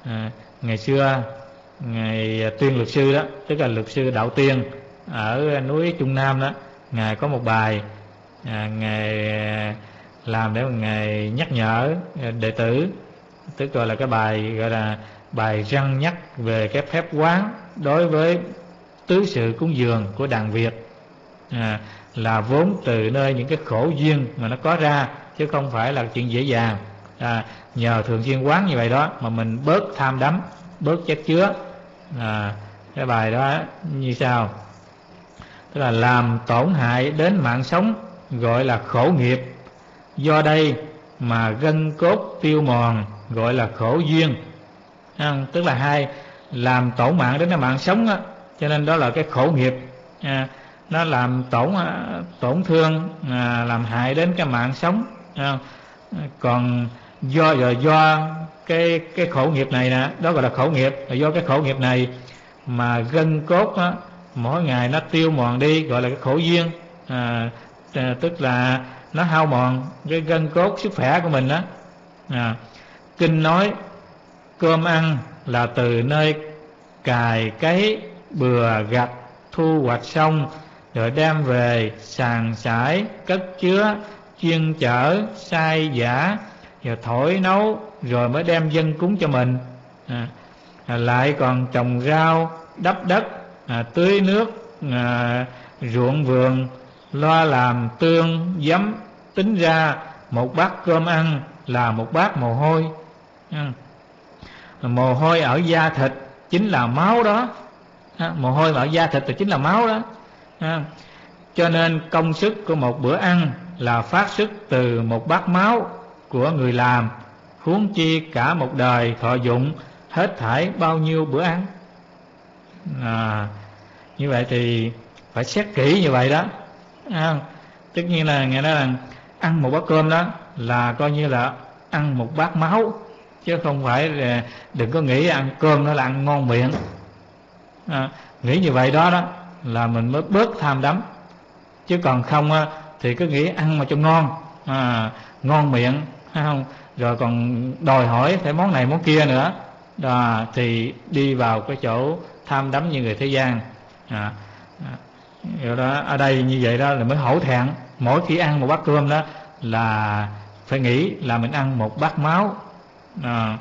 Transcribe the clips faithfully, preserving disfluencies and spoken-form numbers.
À, ngày xưa ngài Tuyên luật sư đó, tức là luật sư Đạo Tiên ở núi Trung Nam đó, ngài có một bài à, ngài làm để mà ngài nhắc nhở đệ tử, tức gọi là cái bài gọi là bài răn nhắc về cái phép quán đối với tứ sự cúng dường của đàn Việt, à, là vốn từ nơi những cái khổ duyên mà nó có ra, chứ không phải là chuyện dễ dàng. À, nhờ thường xuyên quán như vậy đó mà mình bớt tham đắm, bớt chất chứa. À, cái bài đó như sau: tức là làm tổn hại đến mạng sống gọi là khổ nghiệp, do đây mà gân cốt tiêu mòn gọi là khổ duyên. À, tức là hai, làm tổn mạng đến cái mạng sống á, cho nên đó là cái khổ nghiệp. À, nó làm tổn tổn thương, à, làm hại đến cái mạng sống. À, còn do do, do cái cái khổ nghiệp này nè, đó gọi là khổ nghiệp. Do cái khổ nghiệp này mà gân cốt á, mỗi ngày nó tiêu mòn đi gọi là cái khổ duyên. À, tức là nó hao mòn cái gân cốt sức khỏe của mình đó. À, kinh nói cơm ăn là từ nơi cài cấy bừa gặt thu hoạch xong, rồi đem về sàn sải cất chứa chuyên chở sai giả, rồi thổi nấu rồi mới đem dâng cúng cho mình. À, lại còn trồng rau đắp đất, à, tưới nước, à, ruộng vườn, lo làm tương giấm, tính ra một bát cơm ăn là một bát mồ hôi. À, mồ hôi ở da thịt chính là máu đó. À, mồ hôi ở da thịt thì chính là máu đó. À, cho nên công sức của một bữa ăn là phát xuất từ một bát máu của người làm, huống chi cả một đời thọ dụng hết thảy bao nhiêu bữa ăn. À, như vậy thì phải xét kỹ như vậy đó. À, tất nhiên là nghe nói là ăn một bát cơm đó là coi như là ăn một bát máu, chứ không phải là, đừng có nghĩ ăn cơm đó là ăn ngon miệng. À, nghĩ như vậy đó đó là mình mới bớt tham đắm, chứ còn không á, thì cứ nghĩ ăn mà cho ngon, à, ngon miệng, phải không? Rồi còn đòi hỏi phải món này món kia nữa, à, thì đi vào cái chỗ tham đắm như người thế gian. À, à, rồi đó, ở đây như vậy đó là mới hổ thẹn. Mỗi khi ăn một bát cơm đó là phải nghĩ là mình ăn một bát máu. À,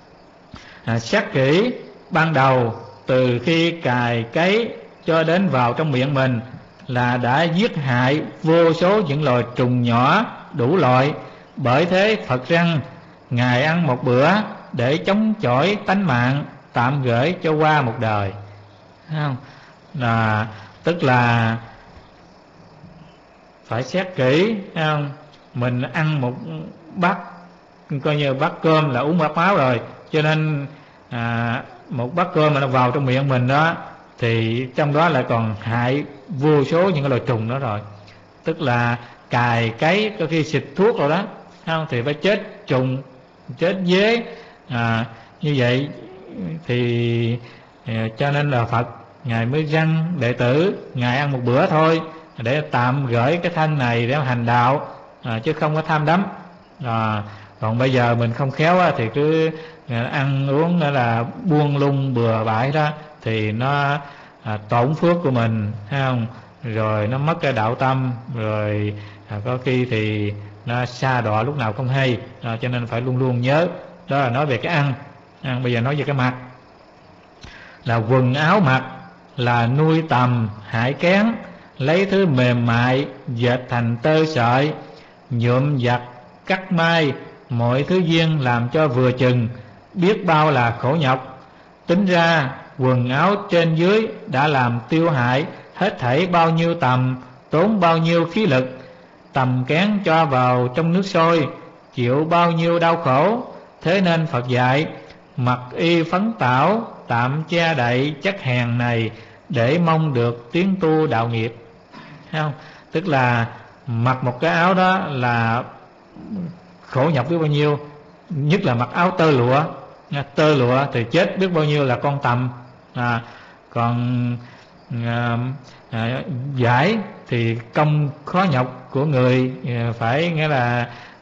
à, xét kỹ ban đầu từ khi cài cấy cho đến vào trong miệng mình là đã giết hại vô số những loài trùng nhỏ đủ loại. Bởi thế Phật rằng Ngài ăn một bữa để chống chọi tánh mạng, tạm gửi cho qua một đời. Thấy không? Là tức là phải xét kỹ, thấy không? Mình ăn một bát, coi như bát cơm là uống bát máu rồi, cho nên à, một bát cơm mà nó vào trong miệng mình đó thì trong đó lại còn hại vô số những cái loài trùng đó rồi. Tức là cài cấy, có khi xịt thuốc rồi đó, không thì phải chết trùng, chết dế. À, như vậy thì cho nên là Phật Ngài mới răn đệ tử Ngài ăn một bữa thôi để tạm gửi cái thân này để hành đạo, à, chứ không có tham đắm. À, còn bây giờ mình không khéo á, thì cứ ăn uống đó là buông lung bừa bãi đó, thì nó à, tổn phước của mình, thấy không? Rồi nó mất cái đạo tâm, rồi à, có khi thì nó sa đọa lúc nào không hay. À, cho nên phải luôn luôn nhớ. Đó là nói về cái ăn. À, bây giờ nói về cái mặc. Là quần áo mặc là nuôi tầm hải kén, lấy thứ mềm mại dệt thành tơ sợi, nhuộm giặt cắt may, mọi thứ duyên làm cho vừa chừng, biết bao là khổ nhọc. Tính ra quần áo trên dưới đã làm tiêu hại hết thảy bao nhiêu tầm, tốn bao nhiêu khí lực. Tầm kén cho vào trong nước sôi, chịu bao nhiêu đau khổ. Thế nên Phật dạy mặc y phấn tảo, tạm che đậy chất hèn này, để mong được tiến tu đạo nghiệp. Thấy không? Tức là mặc một cái áo đó là khổ nhọc biết bao nhiêu, nhất là mặc áo tơ lụa. Tơ lụa thì chết biết bao nhiêu là con tầm. À, còn à, à, vải thì công khó nhọc của người, phải nghĩa là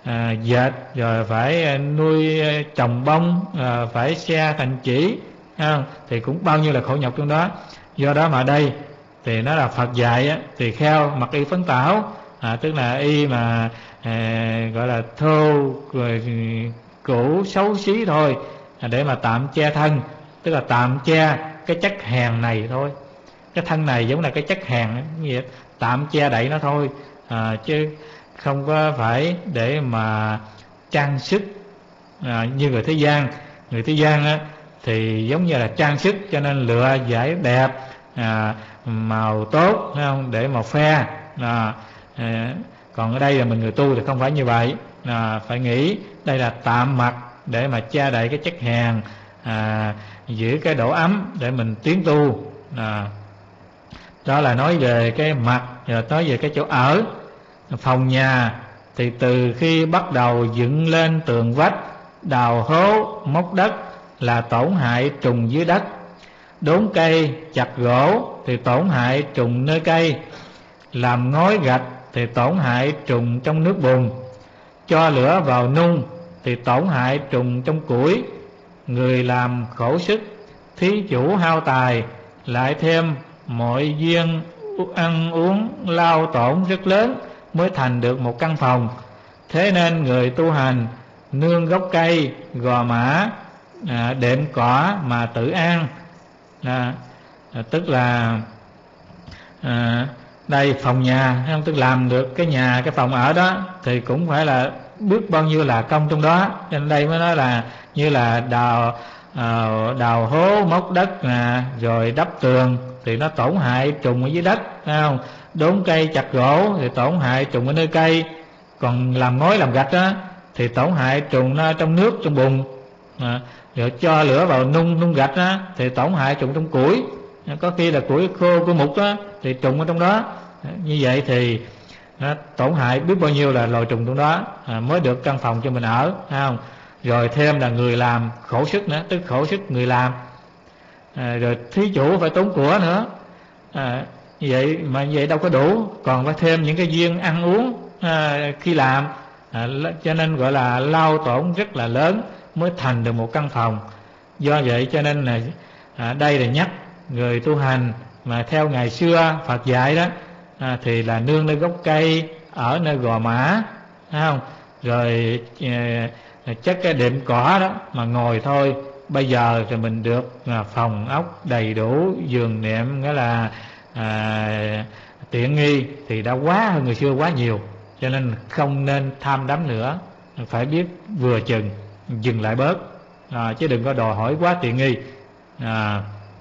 à, dệt, rồi phải nuôi trồng bông, à, phải xe thành chỉ, à, thì cũng bao nhiêu là khổ nhọc trong đó. Do đó mà đây thì nó là Phật dạy á, thì kheo mặc y phấn tảo, à, tức là y mà à, gọi là thô rồi cũ xấu xí thôi, à, để mà tạm che thân, tức là tạm che cái chất hèn này thôi. Cái thân này giống là cái chất hèn vậy, tạm che đậy nó thôi, à, chứ không có phải để mà trang sức, à, như người thế gian. Người thế gian á, thì giống như là trang sức, cho nên lựa giải đẹp, à, màu tốt, thấy không, để màu khoe, à, à, còn ở đây là mình người tu thì không phải như vậy, à, phải nghĩ đây là tạm mặc để mà che đậy cái chất hèn, à, giữ cái độ ấm để mình tiến tu, à, đó là nói về cái mặt. Rồi nói về cái chỗ ở. Phòng nhà thì từ khi bắt đầu dựng lên tường vách, đào hố móc đất là tổn hại trùng dưới đất, đốn cây chặt gỗ thì tổn hại trùng nơi cây, làm ngói gạch thì tổn hại trùng trong nước bùn, cho lửa vào nung thì tổn hại trùng trong củi. Người làm khổ sức, thí chủ hao tài, lại thêm mọi duyên ăn uống lao tổn rất lớn mới thành được một căn phòng. Thế nên người tu hành nương gốc cây, gò mã, à, đệm cỏ mà tự an, à, à, tức là à, đây phòng nhà, không, tức làm được cái nhà, cái phòng ở đó thì cũng phải là biết bao nhiêu là công trong đó. Cho nên đây mới nói là như là đào à, đào hố móc đất nè, rồi đắp tường thì nó tổn hại trùng ở dưới đất, thấy không? Đốn cây chặt gỗ thì tổn hại trùng ở nơi cây, còn làm ngói làm gạch á thì tổn hại trùng nó trong nước, trong bùn, à, rồi cho lửa vào nung nung gạch á thì tổn hại trùng trong củi, có khi là củi khô, củi mục á thì trùng ở trong đó. Như vậy thì nó tổn hại biết bao nhiêu là loài trùng trong đó, à, mới được căn phòng cho mình ở, thấy không? Rồi thêm là người làm khổ sức nữa, tức khổ sức người làm, à, rồi thí chủ phải tốn của nữa, à, như vậy mà như vậy đâu có đủ, còn phải thêm những cái duyên ăn uống à, khi làm, à, cho nên gọi là lao tổn rất là lớn mới thành được một căn phòng. Do vậy cho nên là à, đây là nhắc người tu hành mà theo ngày xưa Phật dạy đó, à, thì là nương nơi gốc cây, ở nơi gò mã, thấy không? Rồi à, chất cái đệm cỏ đó mà ngồi thôi. Bây giờ thì mình được à, phòng ốc đầy đủ, giường nệm, nghĩa là à, tiện nghi thì đã quá hơn người xưa quá nhiều, cho nên không nên tham đắm nữa, phải biết vừa chừng dừng lại bớt, à, chứ đừng có đòi hỏi quá tiện nghi. à,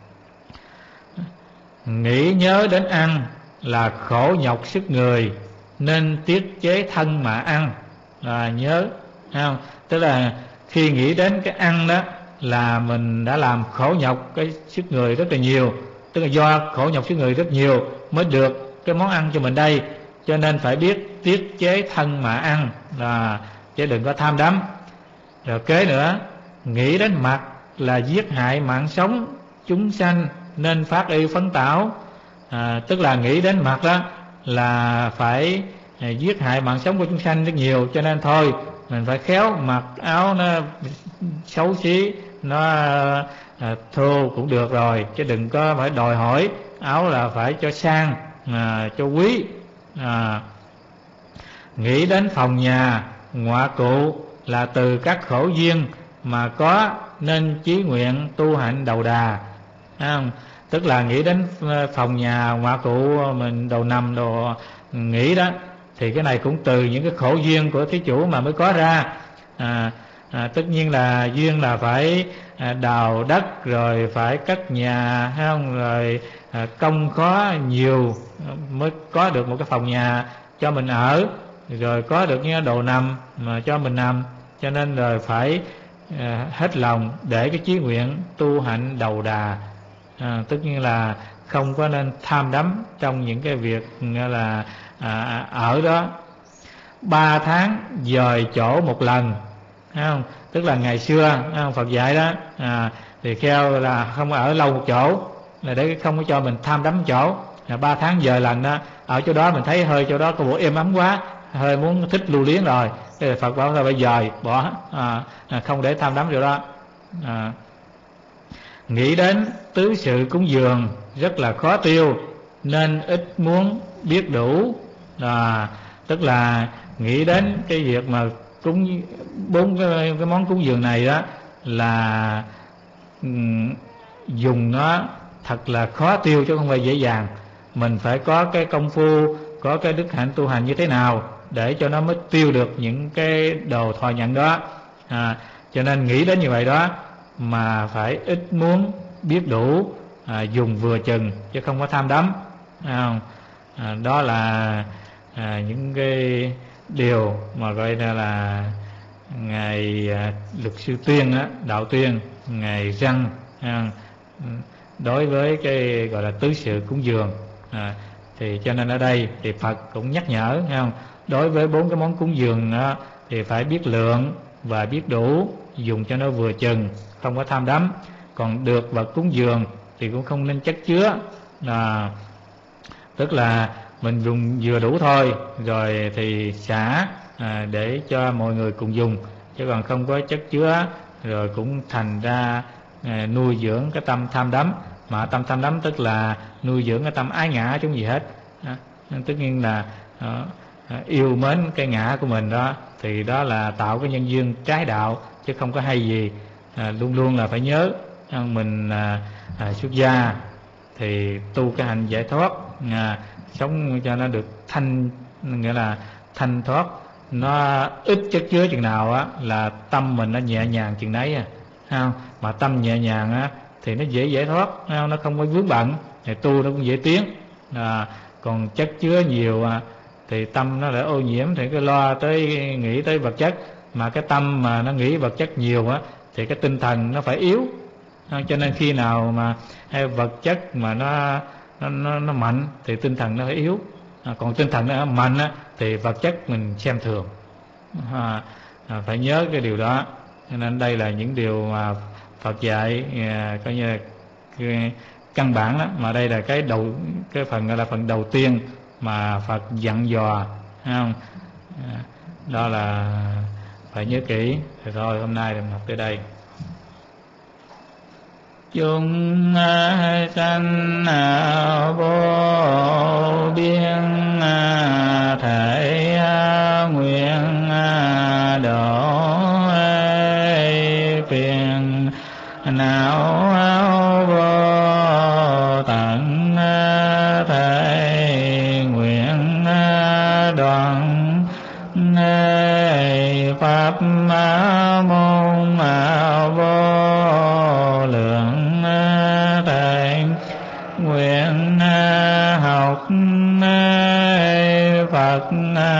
Nghĩ nhớ đến ăn là khổ nhọc sức người, nên tiết chế thân mà ăn, à, nhớ, thấy không? Tức là khi nghĩ đến cái ăn đó là mình đã làm khổ nhọc cái sức người rất là nhiều, tức là do khổ nhọc sức người rất nhiều mới được cái món ăn cho mình đây, cho nên phải biết tiết chế thân mà ăn, là chứ đừng có tham đắm. Rồi kế nữa, nghĩ đến mặt là giết hại mạng sống chúng sanh, nên phát y phấn tảo, à, tức là nghĩ đến mặt đó là phải à, giết hại mạng sống của chúng sanh rất nhiều, cho nên thôi mình phải khéo mặc áo nó xấu xí, nó à, thô cũng được rồi, chứ đừng có phải đòi hỏi áo là phải cho sang, à, cho quý. à, Nghĩ đến phòng nhà ngọa cụ là từ các khổ duyên mà có, nên chí nguyện tu hạnh đầu đà, không? Tức là nghĩ đến phòng nhà ngọa cụ mình đầu nằm đồ nghĩ đó, thì cái này cũng từ những cái khổ duyên của thí chủ mà mới có ra. à, à, Tất nhiên là duyên là phải à, đào đất, rồi phải cất nhà, hay không? Rồi à, công khó nhiều mới có được một cái phòng nhà cho mình ở, rồi có được những đồ nằm mà cho mình nằm, cho nên rồi phải à, hết lòng để cái chí nguyện tu hạnh đầu đà. à, Tất nhiên là không có nên tham đắm trong những cái việc là à, ở đó. Ba tháng dời chỗ một lần, thấy không? Tức là ngày xưa không? Phật dạy đó, à, thì kheo là không ở lâu một chỗ, là để không có cho mình tham đắm chỗ. à, Ba tháng dời lần đó, ở chỗ đó mình thấy hơi chỗ đó có bộ êm ấm quá, hơi muốn thích lưu luyến rồi, Thế Phật bảo thôi bây giờ bỏ, à, không để tham đắm điều đó. À, nghĩ đến tứ sự cúng dường rất là khó tiêu, nên ít muốn biết đủ. À, tức là nghĩ đến cái việc mà cúng bốn cái, cái món cúng dường này đó là um, dùng nó thật là khó tiêu chứ không phải dễ dàng. Mình phải có cái công phu, có cái đức hạnh tu hành như thế nào để cho nó mới tiêu được những cái đồ thọ nhận đó. À, cho nên nghĩ đến như vậy đó mà phải ít muốn biết đủ, à, dùng vừa chừng chứ không có tham đắm. À, à, đó là à, những cái điều mà gọi là, là ngài à, luật sư Tuyên á, đạo Tuyên ngài răng à, đối với cái gọi là tứ sự cúng dường. À, thì cho nên ở đây thì Phật cũng nhắc nhở, thấy không? Đối với bốn cái món cúng dường đó, thì phải biết lượng và biết đủ, dùng cho nó vừa chừng, không có tham đắm. Còn được vật cúng dường thì cũng không nên chất chứa, à, tức là mình dùng vừa đủ thôi, rồi thì xả à, để cho mọi người cùng dùng, chứ còn không có chất chứa, rồi cũng thành ra à, nuôi dưỡng cái tâm tham đắm. Mà tâm tham đắm tức là nuôi dưỡng cái tâm ái ngã chứ không gì hết. À, tất nhiên là à, yêu mến cái ngã của mình đó, thì đó là tạo cái nhân duyên trái đạo chứ không có hay gì. À, luôn luôn là phải nhớ mình à, à, xuất gia thì tu cái hành giải thoát, à, sống cho nó được thanh, nghĩa là thanh thoát, nó ít chất chứa chừng nào á là tâm mình nó nhẹ nhàng chừng đấy à, không? Mà tâm nhẹ nhàng á thì nó dễ giải thoát, không? Nó không có vướng bận thì tu nó cũng dễ tiến. À, còn chất chứa nhiều à, thì tâm nó lại ô nhiễm, thì cái lo tới nghĩ tới vật chất, mà cái tâm mà nó nghĩ vật chất nhiều á thì cái tinh thần nó phải yếu. À, cho nên khi nào mà hay vật chất mà nó nó nó, nó mạnh thì tinh thần nó phải yếu. À, còn tinh thần nó mạnh á thì vật chất mình xem thường. À, à, phải nhớ cái điều đó. Cho nên đây là những điều mà Phật dạy, à, coi như là cái căn bản đó, mà đây là cái đầu, cái phần gọi là phần đầu tiên mà Phật dặn dò, không? À, đó là phải nhớ kỹ. Thì thôi hôm nay mình học tới đây. Chúng sanh vô biên thể nguyện độ phiền não vô tận thể nguyện đoạn pháp môn vô lượng thể nguyện học Phật